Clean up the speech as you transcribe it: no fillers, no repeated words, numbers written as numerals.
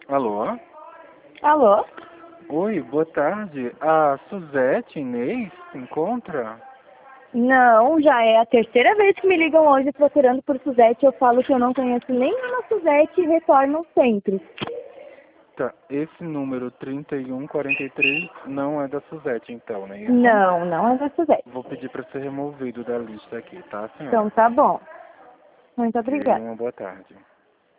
Alô? Alô? Oi, boa tarde. A Suzete Inês se encontra? Não, já é a terceira vez que me ligam hoje procurando por Suzete. Eu falo que eu não conheço nenhuma Suzete e retornam sempre. Tá, esse número 3143 não é da Suzete, então, não é isso? Não, não é da Suzete. Vou pedir para ser removido da lista aqui, tá, senhora? Então tá bom. Muito Ok, obrigada. uma boa tarde.